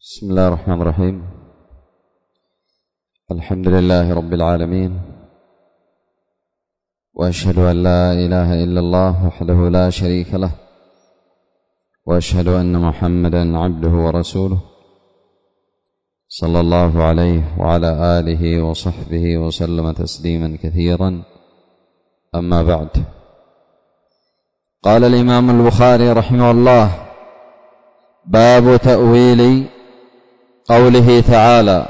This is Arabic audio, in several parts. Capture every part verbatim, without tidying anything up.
بسم الله الرحمن الرحيم. الحمد لله رب العالمين، وأشهد أن لا إله إلا الله وحده لا شريك له، وأشهد أن محمدا عبده ورسوله صلى الله عليه وعلى آله وصحبه وسلم تسليما كثيرا. أما بعد، قال الإمام البخاري رحمه الله: باب تأويل قوله تعالى: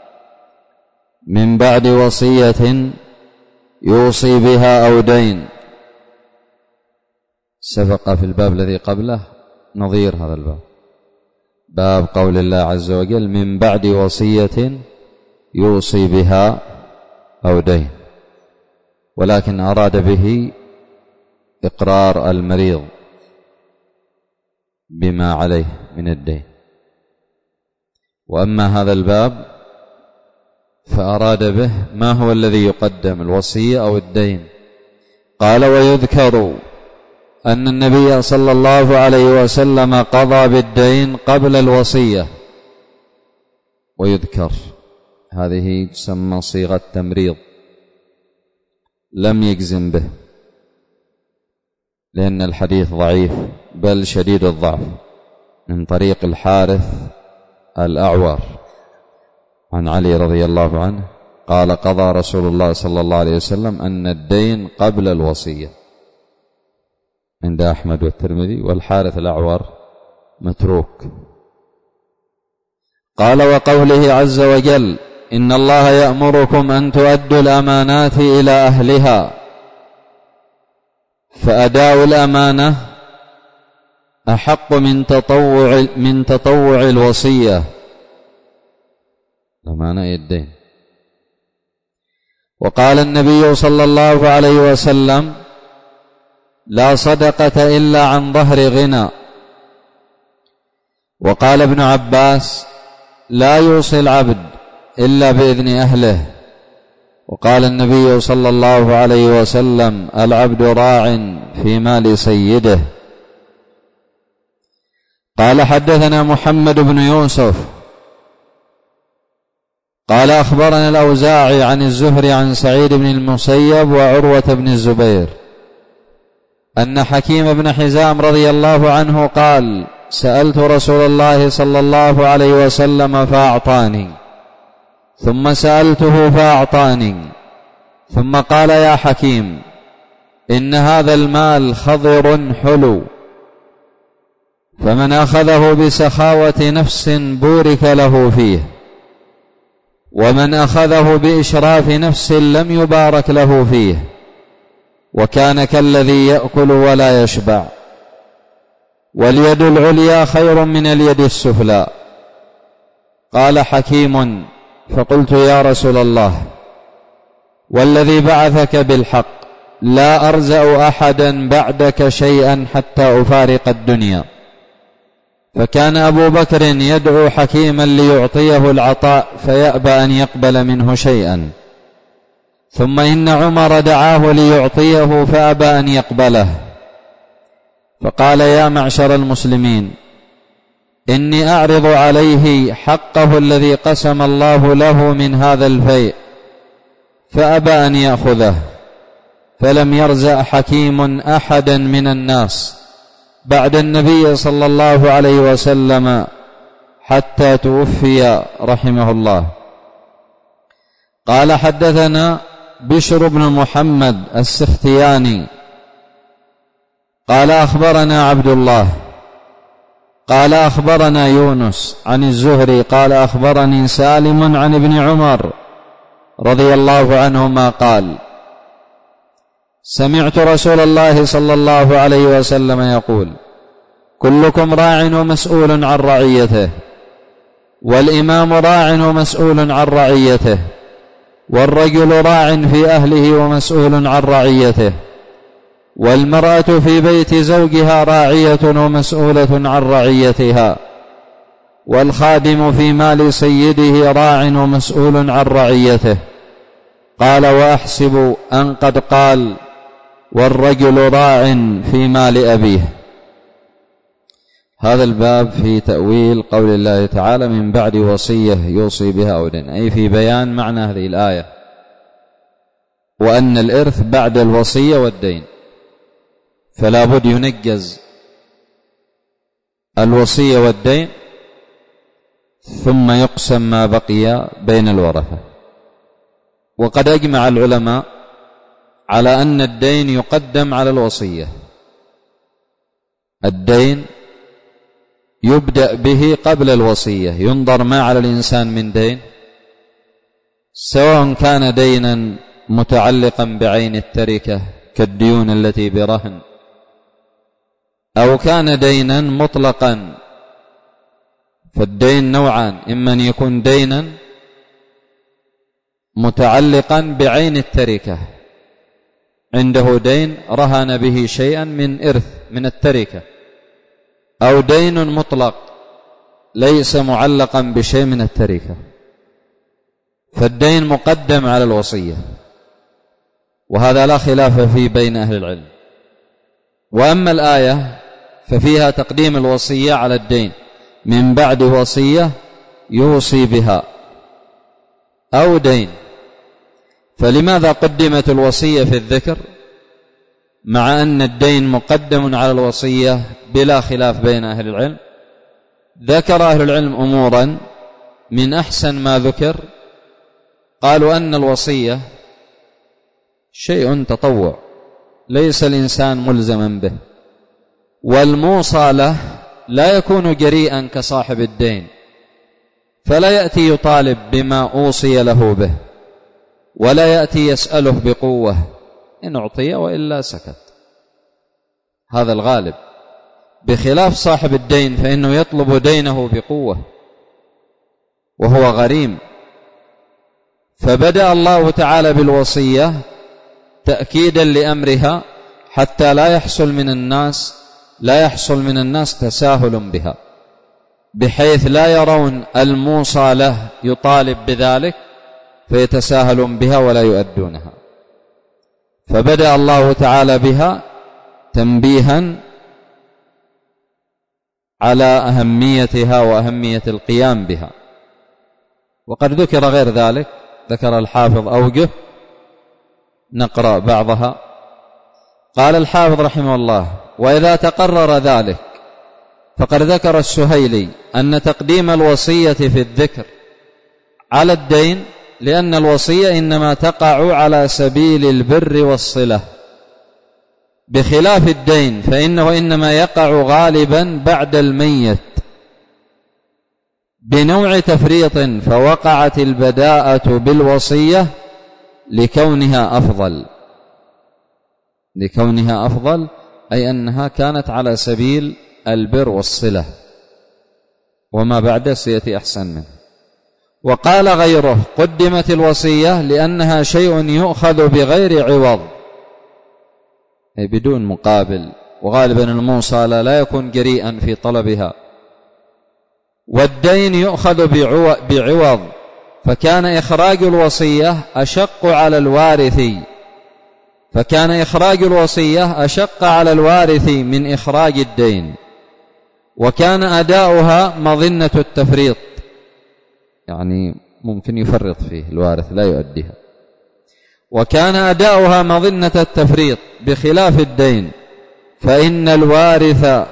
من بعد وصية يوصي بها أو دين. سبق في الباب الذي قبله نظير هذا الباب، باب قول الله عز وجل: من بعد وصية يوصي بها أو دين، ولكن أراد به إقرار المريض بما عليه من الدين. وأما هذا الباب فأراد به ما هو الذي يقدم، الوصية أو الدين. قال: ويذكر أن النبي صلى الله عليه وسلم قضى بالدين قبل الوصية. ويذكر هذه تسمى صيغة تمريض، لم يجزم به لأن الحديث ضعيف بل شديد الضعف، من طريق الحارث الأعور عن علي رضي الله عنه قال: قضى رسول الله صلى الله عليه وسلم أن الدين قبل الوصية، عند أحمد والترمذي، والحارث الأعور متروك. قال: وقوله عز وجل: إن الله يأمركم أن تؤدوا الأمانات إلى أهلها. فأداء الأمانة أحق من تطوع من تطوع الوصية، الأمانة الدين. وقال النبي صلى الله عليه وسلم: لا صدقة إلا عن ظهر غنى. وقال ابن عباس: لا يوصي العبد إلا بإذن أهله. وقال النبي صلى الله عليه وسلم: العبد راع في مال سيده. قال: حدثنا محمد بن يوسف قال: أخبرنا الأوزاعي عن الزهري عن سعيد بن المسيب وعروة بن الزبير أن حكيم بن حزام رضي الله عنه قال: سألت رسول الله صلى الله عليه وسلم فأعطاني، ثم سألته فأعطاني، ثم قال: يا حكيم، إن هذا المال خضر حلو، فمن أخذه بسخاوة نفس بورك له فيه، ومن أخذه بإشراف نفس لم يبارك له فيه، وكان كالذي يأكل ولا يشبع. واليد العليا خير من اليد السفلى. قال حكيم: فقلت: يا رسول الله، والذي بعثك بالحق لا أرزأ أحدا بعدك شيئا حتى أفارق الدنيا. فكان أبو بكر يدعو حكيما ليعطيه العطاء فيأبى أن يقبل منه شيئا، ثم إن عمر دعاه ليعطيه فأبى أن يقبله، فقال: يا معشر المسلمين، إني أعرض عليه حقه الذي قسم الله له من هذا الفيء، فأبى أن يأخذه، فلم يرزق حكيم أحدا من الناس بعد النبي صلى الله عليه وسلم حتى توفي رحمه الله. قال: حدثنا بشر بن محمد السختياني قال: أخبرنا عبد الله قال: أخبرنا يونس عن الزهري قال: أخبرني سالم عن ابن عمر رضي الله عنهما قال: سمعت رسول الله صلى الله عليه وسلم يقول: كلكم راع ومسؤول عن رعيته، والإمام راع ومسؤول عن رعيته، والرجل راع في أهله ومسؤول عن رعيته، والمرأة في بيت زوجها راعية ومسؤولة عن رعيتها، والخادم في مال سيده راع ومسؤول عن رعيته. قال: وأحسب أن قد قال: والرجل راع في مال أبيه. هذا الباب في تأويل قول الله تعالى من بعد وصية يوصي بها أو دين، أي في بيان معنى هذه الآية، وأن الإرث بعد الوصية والدين، فلا بد ينجز الوصية والدين ثم يقسم ما بقي بين الورثة. وقد أجمع العلماء على أن الدين يقدم على الوصية، الدين يبدأ به قبل الوصية، ينظر ما على الإنسان من دين، سواء كان دينا متعلقا بعين التركة كالديون التي برهن، أو كان دينا مطلقا. فالدين نوعان، إما أن يكون دينا متعلقا بعين التركة، عنده دين رهن به شيئا من إرث من التركة، أو دين مطلق ليس معلقا بشيء من التركة، فالدين مقدم على الوصية، وهذا لا خلاف فيه بين أهل العلم. وأما الآية ففيها تقديم الوصية على الدين من بعد وصية يوصي بها أو دين. فلماذا قدمت الوصية في الذكر مع أن الدين مقدم على الوصية بلا خلاف بين أهل العلم؟ ذكر أهل العلم أمورا، من أحسن ما ذكر قالوا أن الوصية شيء تطوع ليس الإنسان ملزما به، والموصى له لا يكون جريئا كصاحب الدين، فلا يأتي يطالب بما أوصي له به، ولا يأتي يسأله بقوة، إن أعطي وإلا سكت، هذا الغالب، بخلاف صاحب الدين فإنه يطلب دينه بقوة وهو غريم. فبدأ الله تعالى بالوصية تأكيدا لأمرها حتى لا يحصل من الناس لا يحصل من الناس تساهل بها، بحيث لا يرون الموصى له يطالب بذلك فيتساهلون بها ولا يؤدونها. فبدأ الله تعالى بها تنبيها على أهميتها وأهمية القيام بها. وقد ذكر غير ذلك، ذكر الحافظ أوجه، نقرأ بعضها. قال الحافظ رحمه الله: وإذا تقرر ذلك فقد ذكر السهيلي أن تقديم الوصية في الذكر على الدين لأن الوصية إنما تقع على سبيل البر والصلة، بخلاف الدين فإنه إنما يقع غالبا بعد الميت بنوع تفريط، فوقعت البداءة بالوصية لكونها أفضل لكونها أفضل أي أنها كانت على سبيل البر والصلة، وما بعده سيأتي أحسن منه. وقال غيره: قدمت الوصية لأنها شيء يؤخذ بغير عوض، أي بدون مقابل، وغالبا الموصى لا يكون جريئا في طلبها، والدين يؤخذ بعوض، فكان إخراج الوصية أشق على الوارث فكان إخراج الوصية أشق على الوارث من إخراج الدين، وكان أداؤها مظنة التفريط، يعني ممكن يفرط فيه الوارث لا يؤديها، وكان أداؤها مظنة التفريط، بخلاف الدين فإن الوارث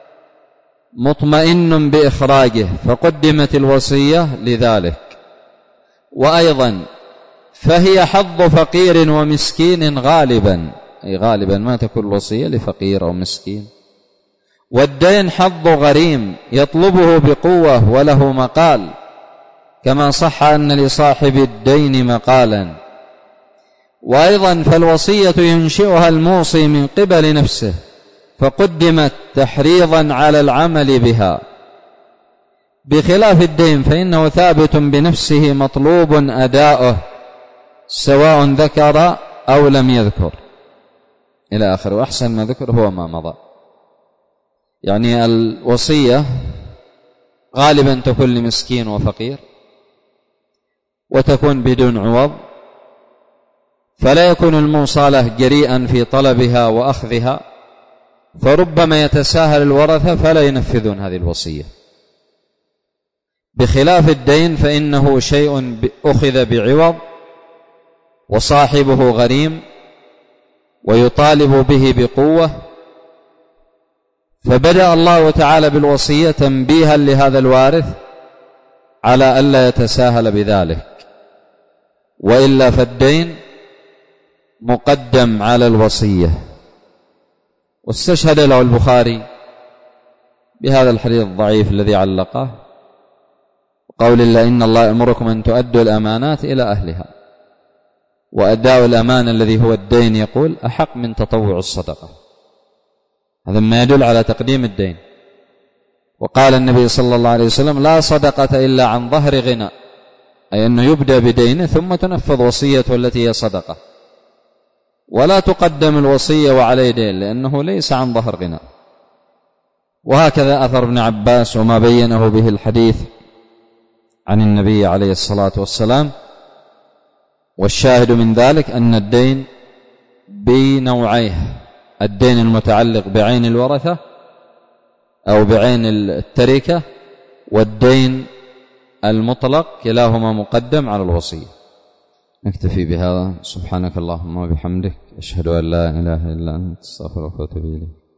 مطمئن بإخراجه فقدمت الوصية لذلك. وأيضا فهي حظ فقير ومسكين غالبا، أي غالبا ما تكون الوصية لفقير أو مسكين، والدين حظ غريم يطلبه بقوة وله مقال، كما صح أن لصاحب الدين مقالا. وأيضا فالوصية ينشئها الموصي من قبل نفسه فقدمت تحريضا على العمل بها، بخلاف الدين فإنه ثابت بنفسه مطلوب أداؤه سواء ذكر أو لم يذكر إلى آخر. وأحسن ما ذكر هو ما مضى. يعني الوصية غالبا تكون لمسكين وفقير، وتكون بدون عوض، فلا يكون الموصى له جريئا في طلبها وأخذها، فربما يتساهل الورثة فلا ينفذون هذه الوصية، بخلاف الدين فإنه شيء أخذ بعوض وصاحبه غريم ويطالب به بقوة، فبدأ الله تعالى بالوصية تنبيها لهذا الوارث على ألا يتساهل بذلك، وإلا فالدين مقدم على الوصية. واستشهد له البخاري بهذا الحديث الضعيف الذي علقه، قول الله إن الله يأمركم أن تؤدوا الأمانات إلى أهلها، وأداء الأمانة الذي هو الدين يقول أحق من تطوع الصدقة، هذا ما يدل على تقديم الدين. وقال النبي صلى الله عليه وسلم لا صدقة إلا عن ظهر غنى، أي أنه يبدأ بدينه ثم تنفذ وصيته التي هي صدقة، ولا تقدم الوصية وعليه دين لأنه ليس عن ظهر غنى. وهكذا أثر ابن عباس وما بينه به الحديث عن النبي عليه الصلاة والسلام. والشاهد من ذلك أن الدين بنوعيه، الدين المتعلق بعين الورثة أو بعين التركة، والدين المطلق، كلاهما مقدم على الوصية. نكتفي بهذا. سبحانك اللهم وبحمدك، أشهد أن لا إله إلا أنت، أستغفرك وأتوب إليك.